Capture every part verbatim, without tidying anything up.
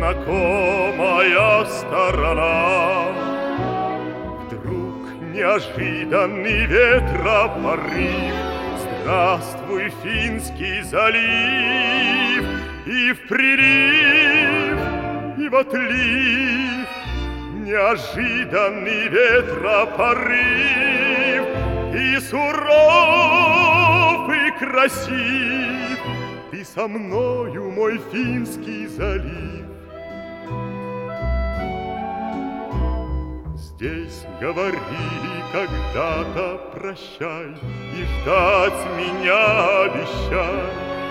знакомая сторона. Вдруг неожиданный ветропорыв, здравствуй, Финский залив, и в прилив, и в отлив. Неожиданный ветропорыв, и суров, и красив, ты со мною, мой Финский залив. Здесь говорили когда-то прощай, и ждать меня обещай.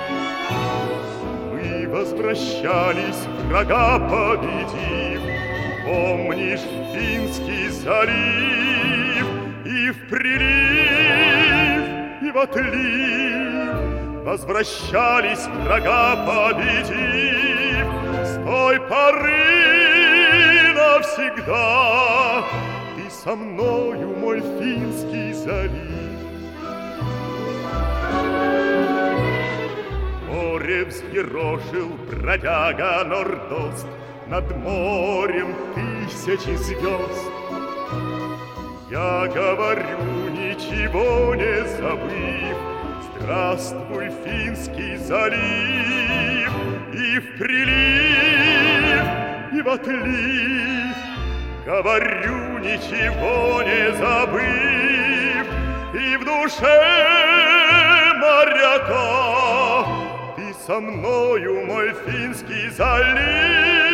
Мы возвращались, врага победив, помнишь Финский залив, и в прилив, и в отлив возвращались, врага победив. С той поры навсегда ты со мною, мой Финский залив. Море взъерошил бродяга Нордост, над морем тысячи звезд. Я говорю, ничего не забыв, здравствуй, Финский залив, и в прилив, и в отлив. Говорю, ничего не забыв, и в душе моряка ты со мною, мой Финский залив.